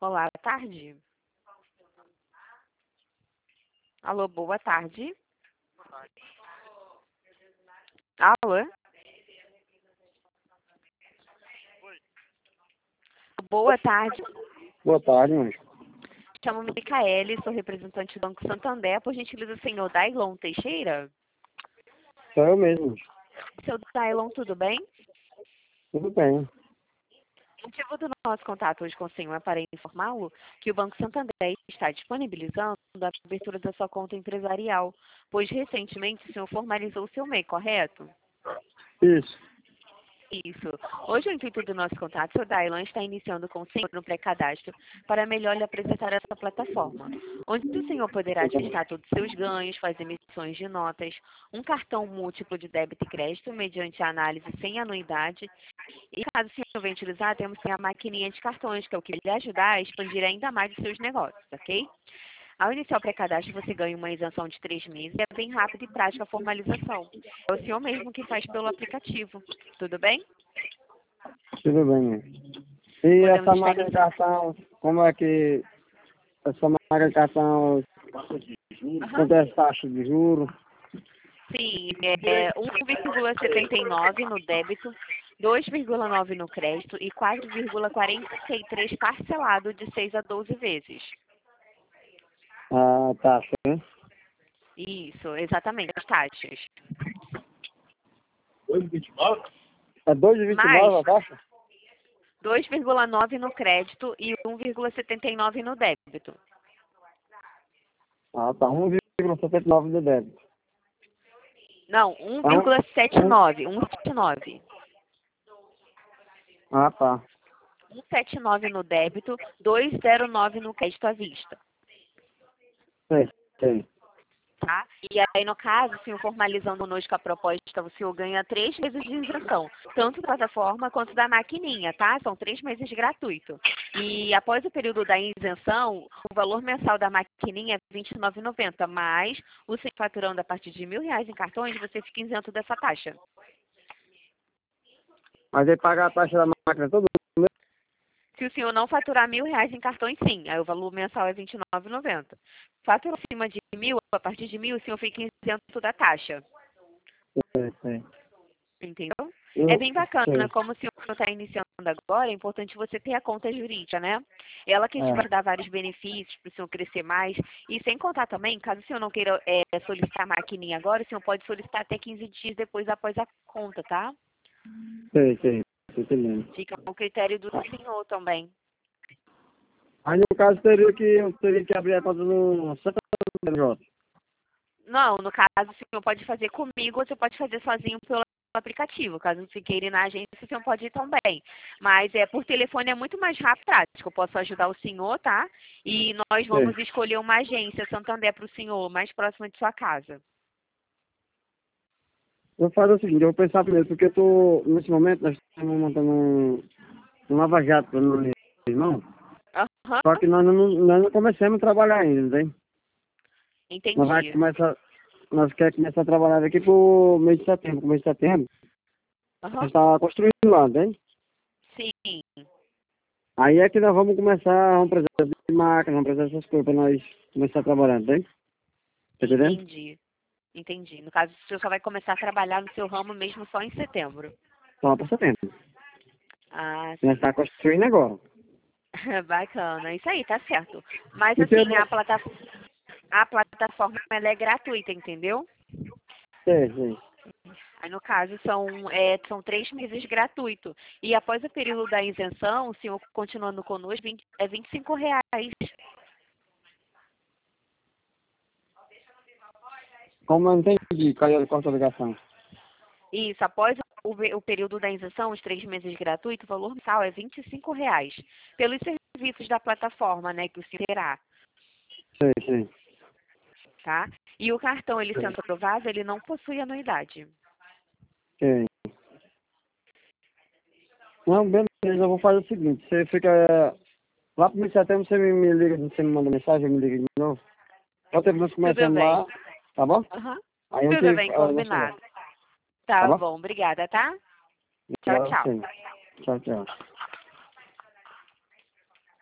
Olá, boa tarde. Alô, boa tarde. Alô? Boa tarde. Boa tarde, mano. Chamo-me Micaele, sou representante do Banco Santander. Por gentileza, o senhor Dailon Teixeira? Sou eu mesmo. Seu Dailon, tudo bem? Tudo bem. O motivo do nosso contato hoje com o senhor é para informá-lo que o Banco Santander está disponibilizando a abertura da sua conta empresarial, pois recentemente o senhor formalizou o seu MEI, correto? Isso. Isso. Hoje, o intuito do nosso contato, o Dailon está iniciando com o senhor um pré-cadastro para melhor lhe apresentar essa plataforma, onde o senhor poderá testar todos os seus ganhos, fazer emissões de notas, um cartão múltiplo de débito e crédito mediante a análise sem anuidade. E caso o senhor venha utilizar, temos a maquininha de cartões, que é o que lhe ajudar a expandir ainda mais os seus negócios, ok? Ao iniciar o pré-cadastro, você ganha uma isenção de 3 meses e é bem rápida e prática a formalização. É o senhor mesmo que faz pelo aplicativo. Tudo bem? Tudo bem. E Podemos essa estar marca de iniciando. cartão, como é que essa marca de cartão, Aham. quanto é as taxas de juros? Sim, é 1,79 no débito, 2,9 no crédito e 4,43 parcelado de 6 a 12 vezes. A taxa, né? Isso, exatamente, as taxas. É 2,29 Mais a taxa? 2,9 no crédito e 1,79 no débito. Ah, tá. 1,79 de débito. Não, Ah, 1,79, 1,79. ah, tá. 1,79 no débito, 2,09 no crédito à vista. Sei, sei. Tá? E aí, no caso, se formalizando conosco a proposta, você ganha 3 meses de isenção, tanto da plataforma quanto da maquininha, tá? São 3 meses gratuito. E após o período da isenção, o valor mensal da maquininha é R$ 29,90, mas o senhor faturando a partir de R$ 1.000 em cartões, você fica isento dessa taxa. Mas aí pagar a taxa da máquina todo Se o senhor não faturar R$ 1.000 em cartões, sim. Aí o valor mensal é R$ 29,90. Fatura acima de 1.000, a partir de 1.000, o senhor fica isento da taxa. mês, sei. Entendeu? É Eu bem bacana, sei. como o senhor está iniciando agora, é importante você ter a conta jurídica, né? Ela que te É. vai dar vários benefícios para o senhor crescer mais. E sem contar também, caso o senhor não queira solicitar a maquininha agora, o senhor pode solicitar até 15 dias depois após a conta, tá? Sei, sei. Tô entendendo. Fica ao critério do senhor também. Aí no caso eu teria que abrir a conta no Santa J. Não, no caso, o senhor pode fazer comigo ou você pode fazer sozinho pelo aplicativo. Caso você queira ir na agência, o senhor pode ir também. Mas por telefone é muito mais rápido e prático. Eu posso ajudar o senhor, tá? E nós Sei. vamos escolher uma agência Santander para o senhor, mais próxima de sua casa. Eu vou fazer o seguinte, eu vou pensar primeiro, porque eu tô, nesse momento, nós estamos montando um lava-jato para meu irmão, Aham, só que nós não começamos a trabalhar ainda, hein? Nós vai entendi. começar, nós queremos começar a trabalhar daqui pro mês de setembro, começo de setembro, nós Aham, está construindo lá, hein? sim, Aí é que nós vamos começar, vamos precisar de máquina, vamos precisar dessas coisas para nós começar a trabalhar, hein? Tá entendendo? entendi. Entendi. No caso, o senhor só vai começar a trabalhar no seu ramo mesmo só em setembro. Só para setembro. Ah, Nós sim. está construindo agora. Bacana. Isso aí, tá certo. Mas E assim, pelo... a plataforma ela é gratuita, entendeu? Sei, sei. Aí, no caso, são 3 meses gratuito. E após o período da isenção, o senhor continuando conosco, é R$ 25. Como eu não entendi, caiu a ligação. Isso, após o período da isenção, os 3 meses gratuito, o valor mensal é R$ 25. Pelos serviços da plataforma, né, que o senhor terá, Sei, sei. tá? E o cartão, ele Sei. sendo aprovado, ele não possui anuidade. Sei. Não, beleza, eu vou fazer o seguinte, você fica lá pro mês de setembro, você me liga, você me manda mensagem, eu me liga de novo. Pode ter nós Tudo começando bem. lá, tá bom? Aham. Aí a Tudo gente bem, nós conversa, combinado. tá Tá bom? bom, obrigada, tá? Tchau, Obrigado, tchau. sim. Tchau, tchau.